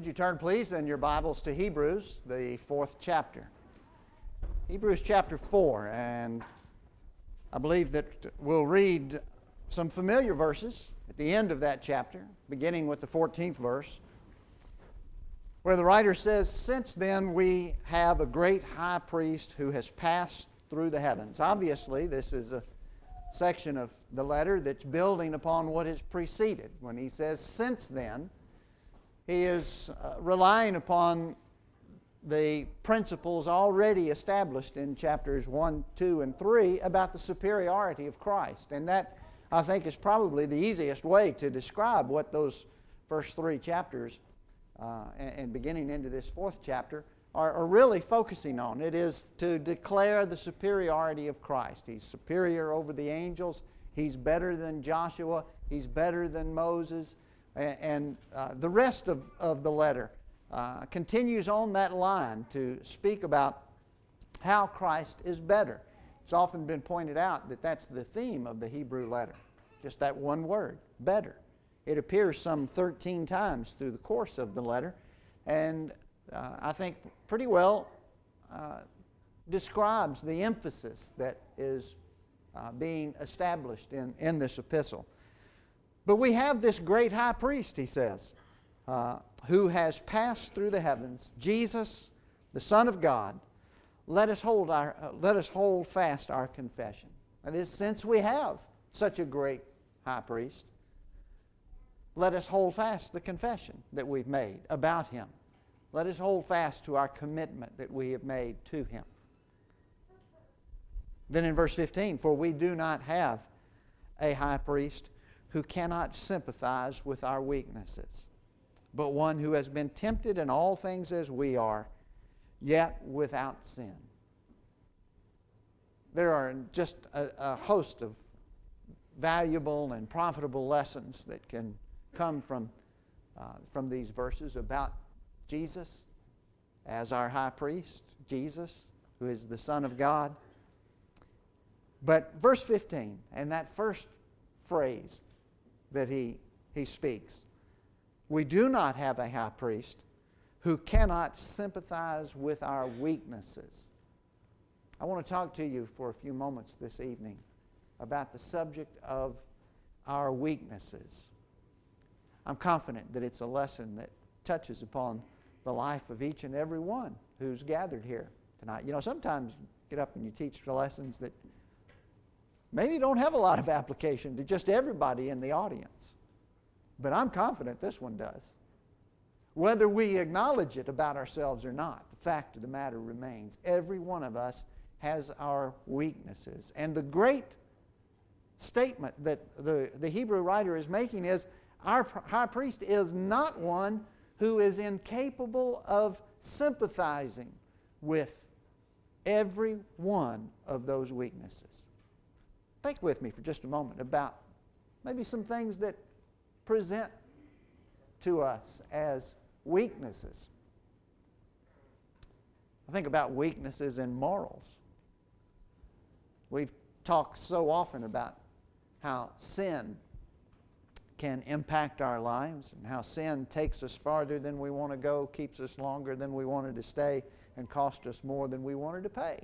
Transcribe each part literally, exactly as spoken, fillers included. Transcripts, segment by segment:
Would you turn, please, in your Bibles to Hebrews, the fourth chapter. Hebrews chapter four, and I believe that we'll read some familiar verses at the end of that chapter, beginning with the fourteenth verse, where the writer says, "Since then we have a great high priest who has passed through the heavens." Obviously, this is a section of the letter that's building upon what has preceded. When he says, "Since then," he is uh, relying upon the principles already established in chapters one, two, and three about the superiority of Christ. And that, I think, is probably the easiest way to describe what those first three chapters uh, and, and beginning into this fourth chapter are, are really focusing on. It is to declare the superiority of Christ. He's superior over the angels. He's better than Joshua. He's better than Moses. And uh, the rest of, of the letter uh, continues on that line to speak about how Christ is better. It's often been pointed out that that's the theme of the Hebrew letter, just that one word, better. It appears some thirteen times through the course of the letter, and uh, I think pretty well uh, describes the emphasis that is uh, being established in, in this epistle. But we have this great high priest, he says, uh, who has passed through the heavens, Jesus, the Son of God. Let us hold our, uh, let us hold fast our confession. That is, since we have such a great high priest, let us hold fast the confession that we've made about him. Let us hold fast to our commitment that we have made to him. Then in verse fifteen, "For we do not have a high priest who cannot sympathize with our weaknesses, but one who has been tempted in all things as we are, yet without sin." There are just a, a host of valuable and profitable lessons that can come from, uh, from these verses about Jesus as our high priest, Jesus, who is the Son of God. But verse fifteen, and that first phrase that he, he speaks, "We do not have a high priest who cannot sympathize with our weaknesses." I want to talk to you for a few moments this evening about the subject of our weaknesses. I'm confident that it's a lesson that touches upon the life of each and every one who's gathered here tonight. You know, sometimes you get up and you teach lessons that maybe don't have a lot of application to just everybody in the audience. But I'm confident this one does. Whether we acknowledge it about ourselves or not, the fact of the matter remains. Every one of us has our weaknesses. And the great statement that the, the Hebrew writer is making is, our high priest is not one who is incapable of sympathizing with every one of those weaknesses. Think with me for just a moment about maybe some things that present to us as weaknesses. I think about weaknesses in morals. We've talked so often about how sin can impact our lives and how sin takes us farther than we want to go, keeps us longer than we wanted to stay, and costs us more than we wanted to pay.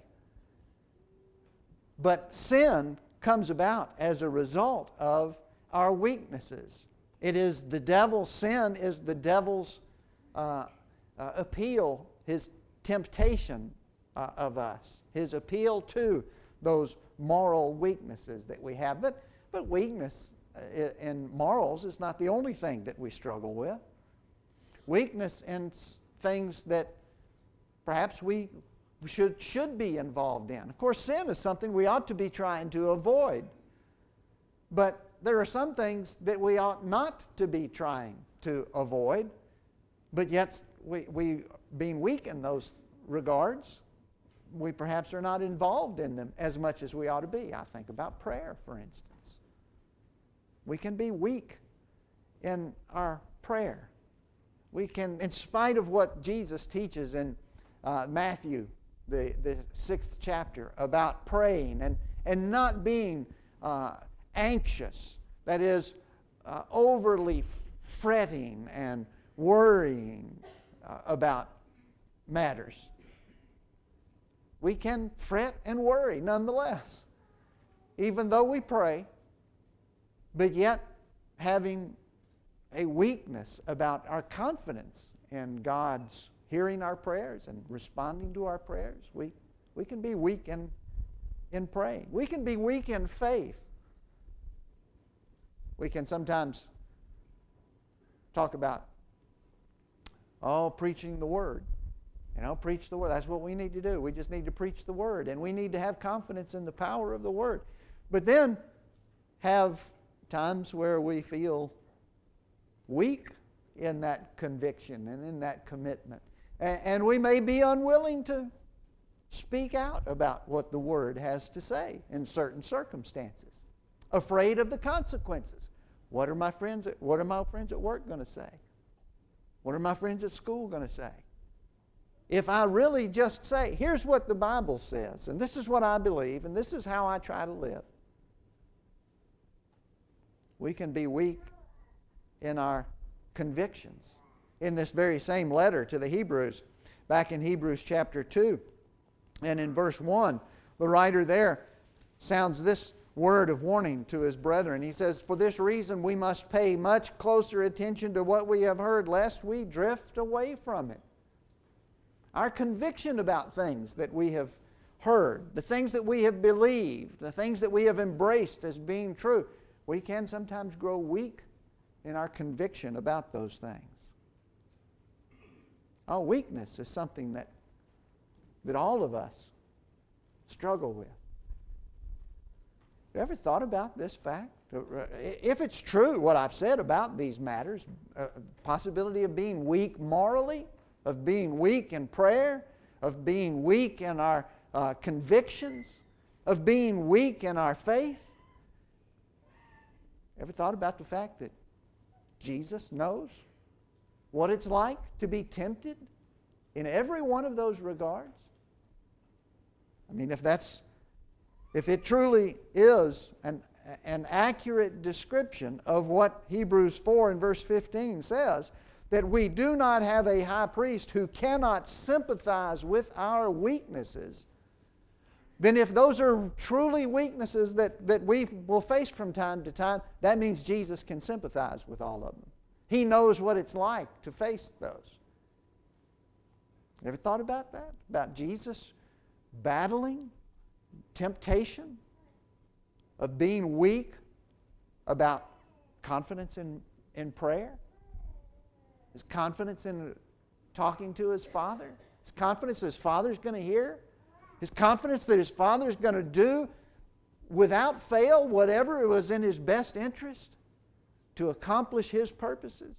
But sin comes about as a result of our weaknesses. It is the devil's sin, is the devil's uh, uh, appeal, his temptation uh, of us, his appeal to those moral weaknesses that we have. But, but weakness in morals is not the only thing that we struggle with. Weakness in things that perhaps we should, should be involved in. Of course, sin is something we ought to be trying to avoid. But there are some things that we ought not to be trying to avoid, but yet we, we being weak in those regards, we perhaps are not involved in them as much as we ought to be. I think about prayer, for instance. We can be weak in our prayer. We can, in spite of what Jesus teaches in uh, Matthew, the, the sixth chapter, about praying and, and not being uh, anxious, that is, uh, overly fretting and worrying uh, about matters. We can fret and worry nonetheless, even though we pray, but yet having a weakness about our confidence in God's hearing our prayers and responding to our prayers. We, we can be weak in, in praying. We can be weak in faith. We can sometimes talk about, oh, preaching the Word. You know, preach the Word. That's what we need to do. We just need to preach the Word. And we need to have confidence in the power of the Word. But then have times where we feel weak in that conviction and in that commitment. And, and we may be unwilling to speak out about what the Word has to say in certain circumstances. Afraid of the consequences. What are my friends at, what are my friends at work going to say? What are my friends at school going to say? If I really just say, here's what the Bible says, and this is what I believe, and this is how I try to live, we can be weak in our convictions. In this very same letter to the Hebrews, back in Hebrews chapter two, and in verse one, the writer there sounds this word of warning to his brethren. He says, "For this reason we must pay much closer attention to what we have heard, lest we drift away from it." Our conviction about things that we have heard, the things that we have believed, the things that we have embraced as being true, we can sometimes grow weak in our conviction about those things. Our weakness is something that, that all of us struggle with. You ever thought about this fact? If it's true what I've said about these matters, uh, possibility of being weak morally, of being weak in prayer, of being weak in our uh, convictions, of being weak in our faith. Ever thought about the fact that Jesus knows what it's like to be tempted in every one of those regards? I mean, if that's, if it truly is an, an accurate description of what Hebrews four and verse fifteen says, that we do not have a high priest who cannot sympathize with our weaknesses, then if those are truly weaknesses that, that we will face from time to time, that means Jesus can sympathize with all of them. He knows what it's like to face those. Ever thought about that? About Jesus battling temptation, of being weak, about confidence in, in prayer? His confidence in talking to his Father. His confidence that his Father's going to hear. His confidence that his Father's going to do without fail whatever it was in his best interest to accomplish his purposes.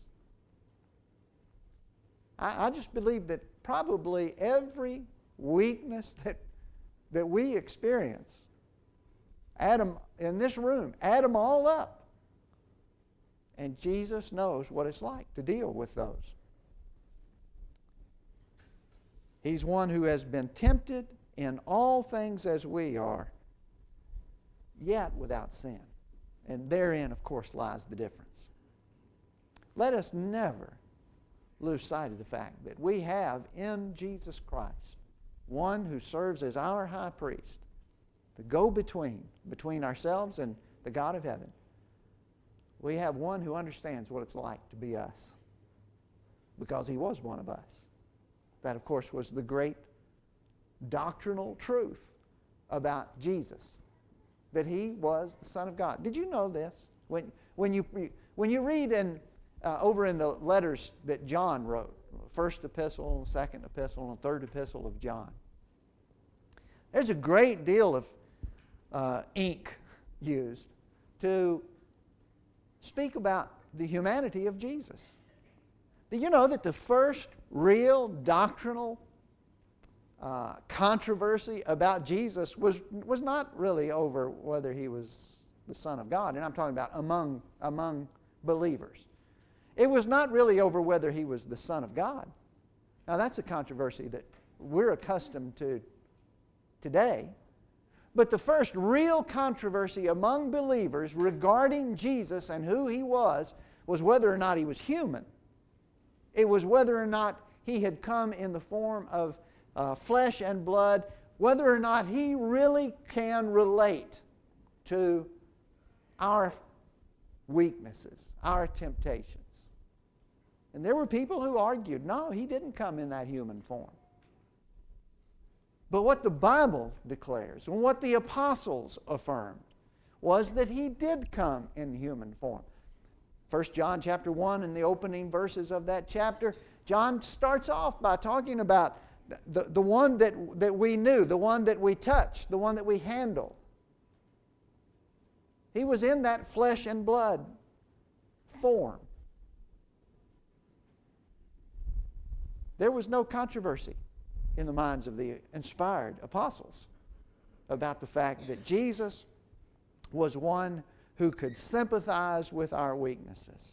I, I just believe that probably every weakness that, that we experience, add them in this room, add them all up. And Jesus knows what it's like to deal with those. He's one who has been tempted in all things as we are, yet without sin. And therein, of course, lies the difference. Let us never lose sight of the fact that we have in Jesus Christ one who serves as our high priest, the go-between between ourselves and the God of heaven. We have one who understands what it's like to be us, because he was one of us. That, of course, was the great doctrinal truth about Jesus, that he was the Son of God. Did you know this? When, when, you, when you read in, uh, over in the letters that John wrote, first epistle, second epistle, and third epistle of John, there's a great deal of uh, ink used to speak about the humanity of Jesus. Do you know that the first real doctrinal uh, controversy about Jesus was, was not really over whether he was the Son of God, and I'm talking about among, among believers. It was not really over whether he was the Son of God. Now that's a controversy that we're accustomed to today. But the first real controversy among believers regarding Jesus and who he was was whether or not he was human. It was whether or not He had come in the form of uh, flesh and blood, whether or not He really can relate to our weaknesses, our temptations. And there were people who argued, no, He didn't come in that human form. But what the Bible declares and what the apostles affirmed was that He did come in human form. First John chapter one, in the opening verses of that chapter, John starts off by talking about the, the one that, that we knew, the one that we touched, the one that we handled. He was in that flesh and blood form. There was no controversy in the minds of the inspired apostles about the fact that Jesus was one who could sympathize with our weaknesses.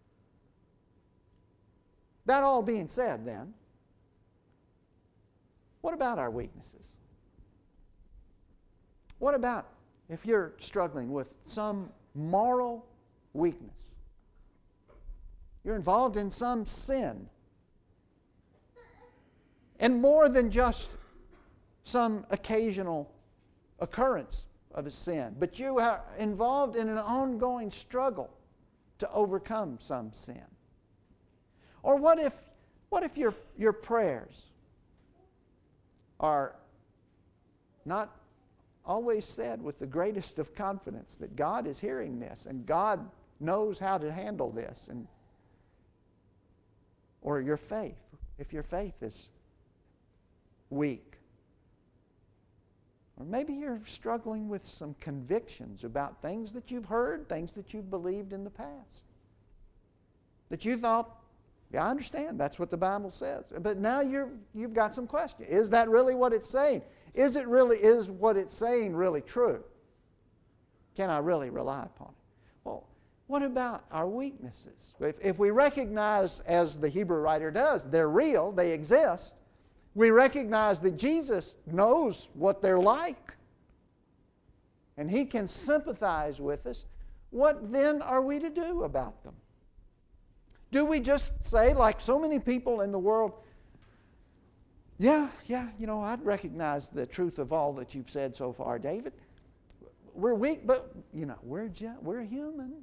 That all being said, then, what about our weaknesses? What about if you're struggling with some moral weakness? You're involved in some sin. And more than just some occasional occurrence of a sin, but you are involved in an ongoing struggle to overcome some sin. Or what if, what if your, your prayers are not always said with the greatest of confidence that God is hearing this and God knows how to handle this? And, or your faith, if your faith is weak. Or maybe you're struggling with some convictions about things that you've heard, things that you've believed in the past. That you thought, yeah, I understand, that's what the Bible says. But now you're, you've got some questions. Is that really what it's saying? Is it really, is what it's saying really true? Can I really rely upon it? Well, what about our weaknesses? If, if we recognize, as the Hebrew writer does, they're real, they exist, we recognize that Jesus knows what they're like, and He can sympathize with us. What then are we to do about them? Do we just say, like so many people in the world, yeah, yeah, you know, I'd recognize the truth of all that you've said so far, David. We're weak, but, you know, we're, ju- we're human.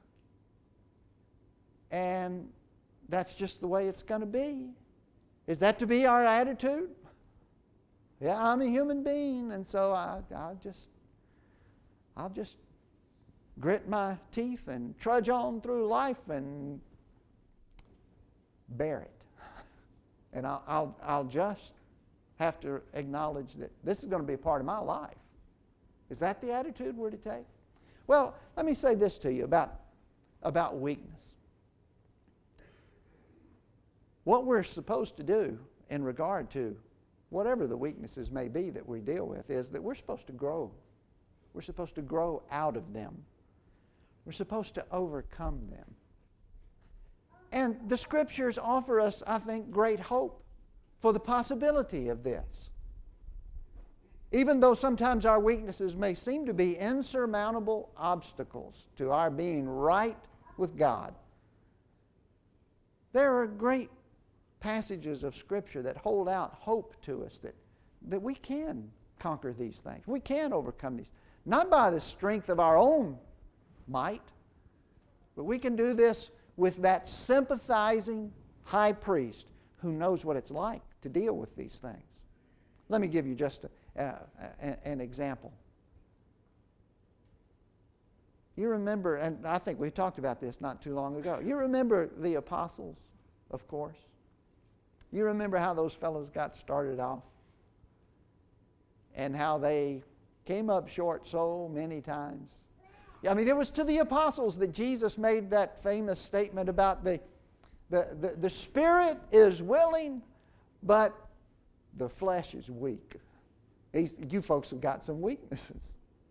And that's just the way it's going to be. Is that to be our attitude? Yeah, I'm a human being, and so I, I'll just, I'll just grit my teeth and trudge on through life and bear it. And I'll, I'll, I'll just have to acknowledge that this is going to be a part of my life. Is that the attitude we're to take? Well, let me say this to you about, about weakness. What we're supposed to do in regard to whatever the weaknesses may be that we deal with is that we're supposed to grow. We're supposed to grow out of them. We're supposed to overcome them. And the Scriptures offer us, I think, great hope for the possibility of this. Even though sometimes our weaknesses may seem to be insurmountable obstacles to our being right with God, there are great passages of Scripture that hold out hope to us that, that we can conquer these things. We can overcome these. Not by the strength of our own might, but we can do this with that sympathizing high priest who knows what it's like to deal with these things. Let me give you just a, uh, a, an example. You remember, and I think we talked about this not too long ago, you remember the apostles, of course. You remember how those fellows got started off and how they came up short so many times. I mean, it was to the apostles that Jesus made that famous statement about the, the, the, the spirit is willing, but the flesh is weak. He's, you folks have got some weaknesses.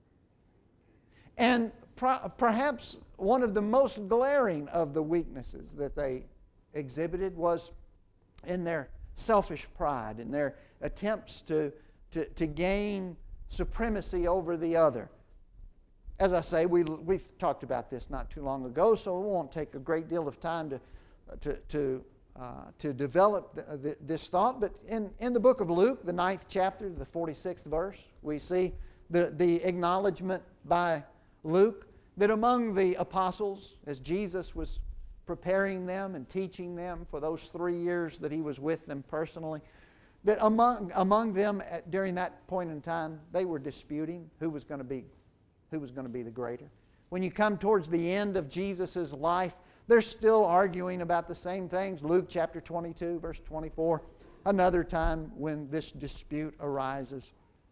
And pro- perhaps one of the most glaring of the weaknesses that they exhibited was in their selfish pride, in their attempts to, to, to gain supremacy over the other. As I say, we, we've talked about this not too long ago, so it won't take a great deal of time to, to, to uh, to develop th- th- this thought. But in, in the book of Luke, the ninth chapter, the forty-sixth verse, we see the, the acknowledgement by Luke that among the apostles, as Jesus was preparing them and teaching them for those three years that he was with them personally, that among, among them at, during that point in time, they were disputing who was going to be, who was going to be the greater. When you come towards the end of Jesus' life, they're still arguing about the same things. Luke chapter twenty-two, verse twenty-four, another time when this dispute arises.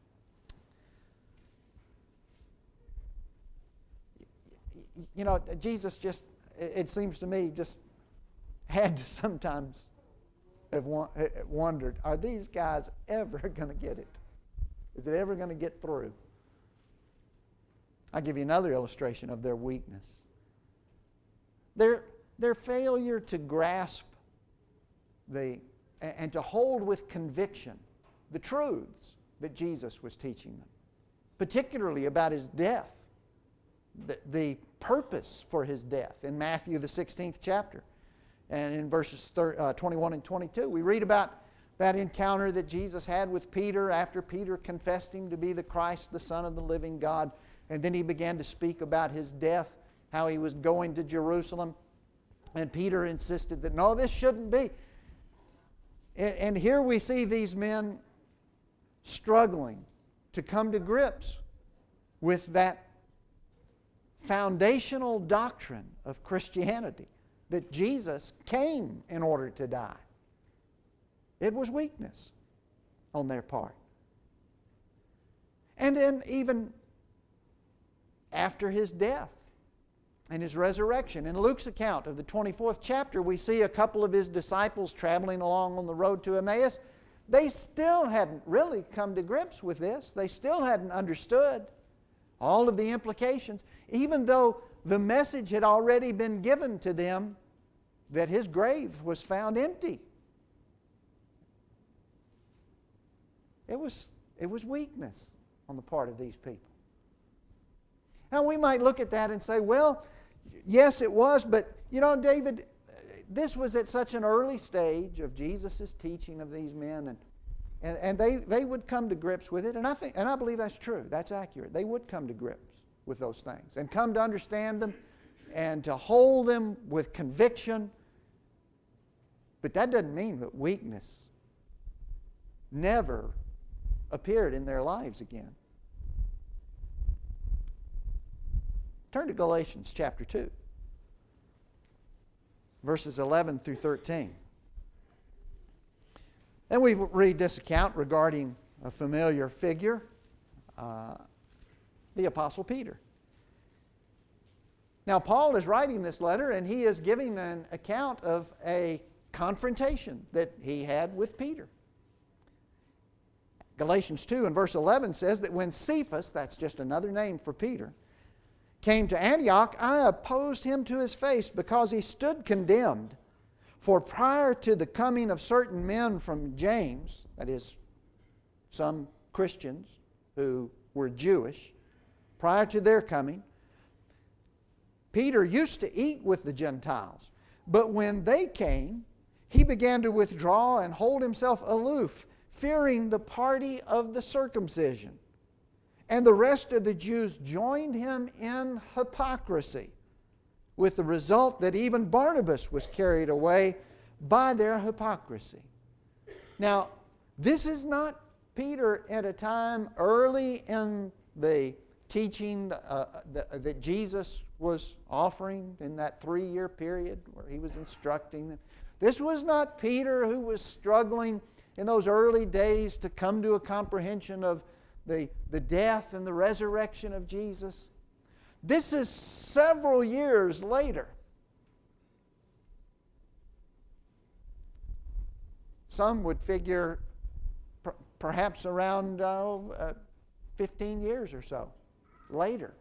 You know, Jesus just, it seems to me, just had to sometimes have wondered, are these guys ever going to get it? Is it ever going to get through? I'll give you another illustration of their weakness. Their, their failure to grasp the, and to hold with conviction the truths that Jesus was teaching them, particularly about his death, the, the purpose for his death in Matthew the sixteenth chapter. And in verses twenty-one and twenty-two, we read about that encounter that Jesus had with Peter after Peter confessed him to be the Christ, the Son of the living God. And then he began to speak about his death, how he was going to Jerusalem. And Peter insisted that, no, this shouldn't be. And, and here we see these men struggling to come to grips with that foundational doctrine of Christianity, that Jesus came in order to die. It was weakness on their part. And then even after his death and his resurrection, in Luke's account of the twenty-fourth chapter, we see a couple of his disciples traveling along on the road to Emmaus. They still hadn't really come to grips with this. They still hadn't understood all of the implications, even though the message had already been given to them that his grave was found empty. It was, it was weakness on the part of these people. Now we might look at that and say, well, yes it was, but you know, David, this was at such an early stage of Jesus' teaching of these men, and And, and they, they would come to grips with it, and I think, and I believe that's true. That's accurate. They would come to grips with those things and come to understand them and to hold them with conviction. But that doesn't mean that weakness never appeared in their lives again. Turn to Galatians chapter two, verses eleven through thirteen. And we read this account regarding a familiar figure, uh, the Apostle Peter. Now, Paul is writing this letter, and he is giving an account of a confrontation that he had with Peter. Galatians two and verse eleven says that when Cephas, that's just another name for Peter, came to Antioch, I opposed him to his face because he stood condemned. For prior to the coming of certain men from James, that is, some Christians who were Jewish, prior to their coming, Peter used to eat with the Gentiles. But when they came, he began to withdraw and hold himself aloof, fearing the party of the circumcision. And the rest of the Jews joined him in hypocrisy, with the result that even Barnabas was carried away by their hypocrisy. Now, this is not Peter at a time early in the teaching uh, that, that Jesus was offering in that three-year period where he was instructing them. This was not Peter who was struggling in those early days to come to a comprehension of the, the death and the resurrection of Jesus. This is several years later. Some would figure per- perhaps around uh, uh, fifteen years or so later.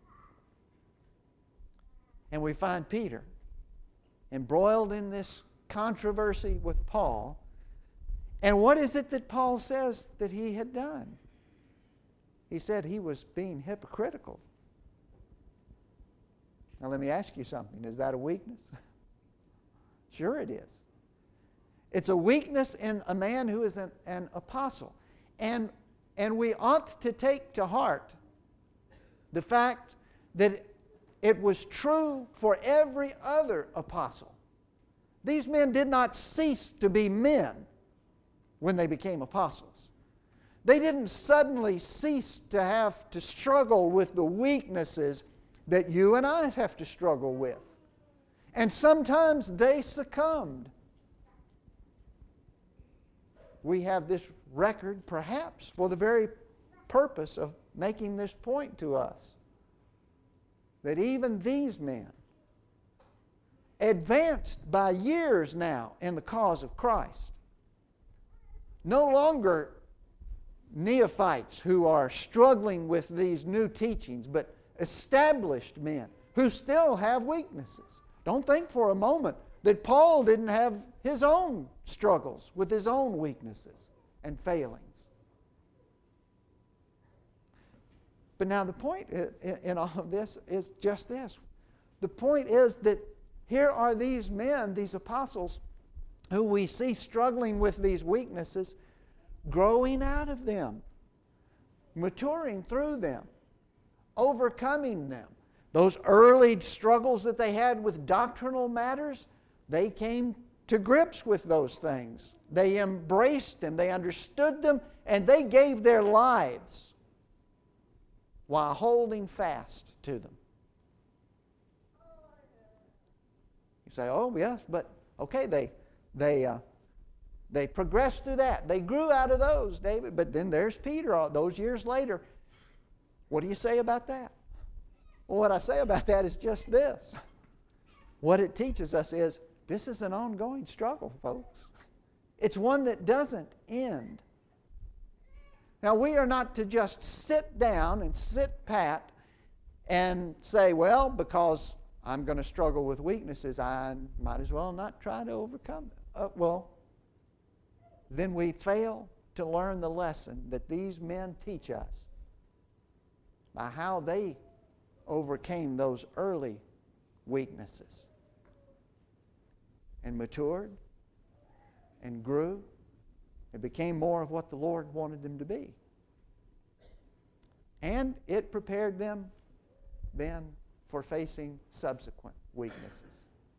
And we find Peter embroiled in this controversy with Paul. And what is it that Paul says that he had done? He said he was being hypocritical. Now let me ask you something. Is that a weakness? Sure it is. It's a weakness in a man who is an, an apostle. And, and we ought to take to heart the fact that it was true for every other apostle. These men did not cease to be men when they became apostles. They didn't suddenly cease to have to struggle with the weaknesses that you and I have to struggle with. And sometimes they succumbed. We have this record perhaps for the very purpose of making this point to us, that even these men, advanced by years now in the cause of Christ, no longer neophytes who are struggling with these new teachings, but established men who still have weaknesses. Don't think for a moment that Paul didn't have his own struggles with his own weaknesses and failings. But now the point in all of this is just this. The point is that here are these men, these apostles, who we see struggling with these weaknesses, growing out of them, maturing through them, overcoming them. Those early struggles that they had with doctrinal matters, they came to grips with those things. They embraced them, they understood them, and they gave their lives while holding fast to them. You say, oh yes, but okay, they they uh, they progressed through that. They grew out of those, David. But then there's Peter all those years later. What do you say about that? Well, what I say about that is just this. What it teaches us is this is an ongoing struggle, folks. It's one that doesn't end. Now, we are not to just sit down and sit pat and say, well, because I'm going to struggle with weaknesses, I might as well not try to overcome them. Uh, well, then we fail to learn the lesson that these men teach us by how they overcame those early weaknesses and matured and grew and became more of what the Lord wanted them to be. And it prepared them then for facing subsequent weaknesses.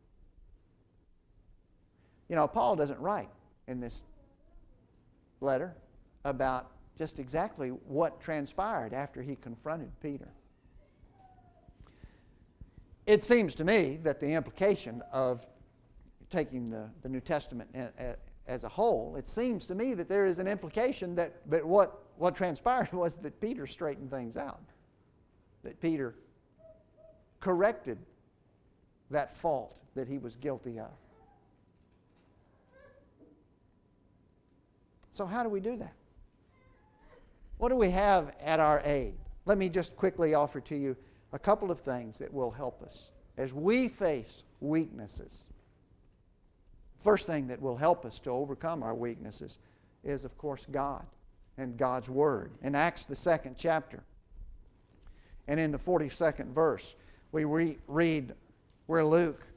You know, Paul doesn't write in this letter about just exactly what transpired after he confronted Peter. It seems to me that the implication of taking the, the New Testament as a whole, it seems to me that there is an implication that, that what, what transpired was that Peter straightened things out. That Peter corrected that fault that he was guilty of. So how do we do that? What do we have at our aid? Let me just quickly offer to you a couple of things that will help us as we face weaknesses. First thing that will help us to overcome our weaknesses is, of course, God and God's Word. In Acts, the second chapter, and in the forty-second verse, we re- read where Luke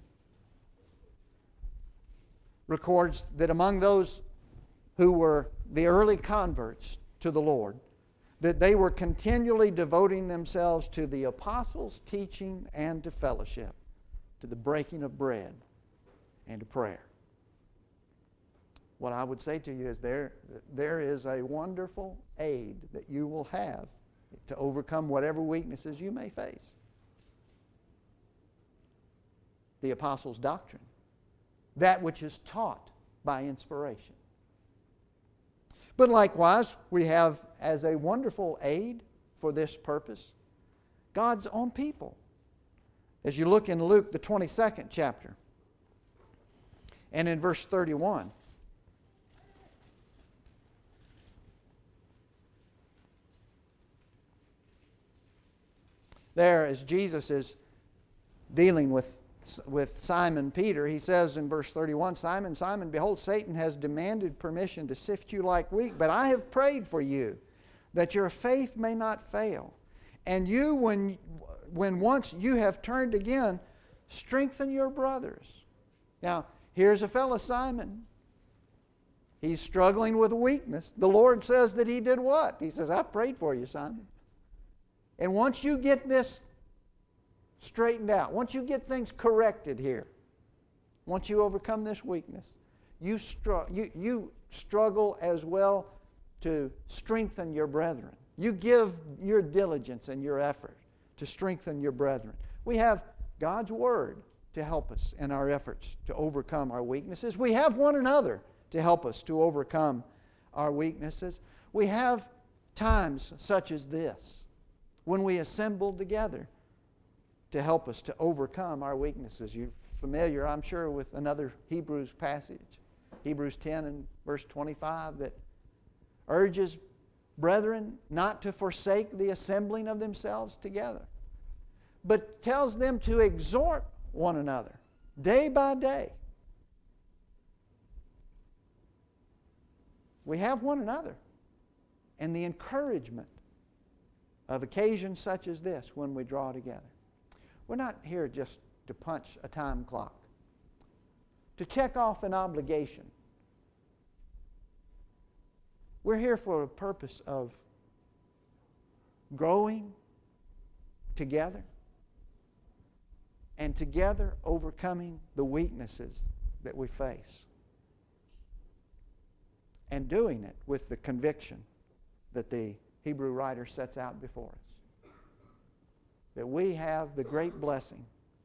records that among those who were the early converts to the Lord, that they were continually devoting themselves to the apostles' teaching and to fellowship, to the breaking of bread and to prayer. What I would say to you is there, there is a wonderful aid that you will have to overcome whatever weaknesses you may face. The apostles' doctrine, that which is taught by inspiration. But likewise, we have as a wonderful aid for this purpose, God's own people. As you look in Luke, the twenty-second chapter, and in verse thirty-one, there, as Jesus is dealing with, with Simon Peter, he says in verse thirty-one, Simon, Simon, behold, Satan has demanded permission to sift you like wheat, but I have prayed for you that your faith may not fail. And you, when, when once you have turned again, strengthen your brothers. Now, here's a fellow, Simon, He's struggling with a weakness. The Lord says that He did what? He says, I've prayed for you, Simon. And once you get this straightened out, once you get things corrected here, once you overcome this weakness, you, str- you, you struggle as well to strengthen your brethren. You give your diligence and your effort to strengthen your brethren. We have God's Word to help us in our efforts to overcome our weaknesses. We have one another to help us to overcome our weaknesses. We have times such as this when we assemble together to help us to overcome our weaknesses. You're familiar, I'm sure, with another Hebrews passage, Hebrews ten and verse twenty-five, that urges brethren not to forsake the assembling of themselves together, but tells them to exhort one another day by day. We have one another and the encouragement of occasions such as this when we draw together. We're not here just to punch a time clock, to check off an obligation. We're here for a purpose of growing together and together overcoming the weaknesses that we face, and doing it with the conviction that the Hebrew writer sets out before us, that we have the great blessing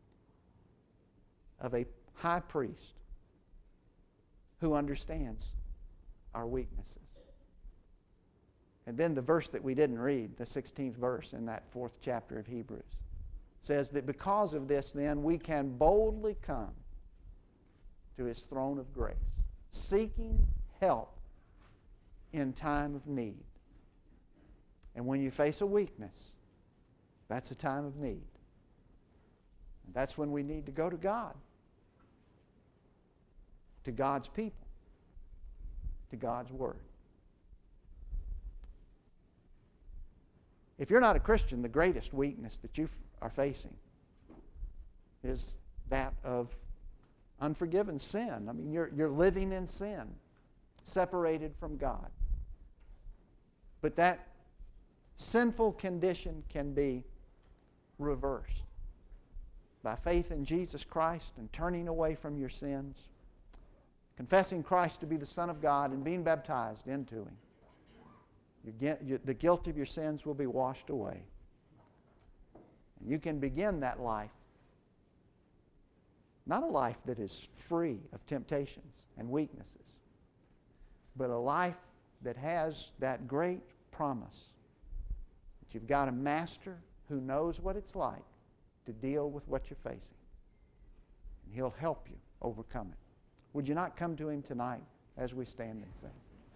of a high priest who understands our weaknesses. And then the verse that we didn't read, the sixteenth verse in that fourth chapter of Hebrews, says that because of this, then, we can boldly come to His throne of grace, seeking help in time of need. And when you face a weakness, that's a time of need. And that's when we need to go to God, to God's people, to God's Word. If you're not a Christian, the greatest weakness that you are facing is that of unforgiven sin. I mean, you're, you're living in sin, separated from God. But that sinful condition can be reversed by faith in Jesus Christ and turning away from your sins, confessing Christ to be the Son of God and being baptized into Him. You get, the guilt of your sins will be washed away. And you can begin that life, not a life that is free of temptations and weaknesses, but a life that has that great promise that you've got a master who knows what it's like to deal with what you're facing. And He'll help you overcome it. Would you not come to Him tonight as we stand and sing?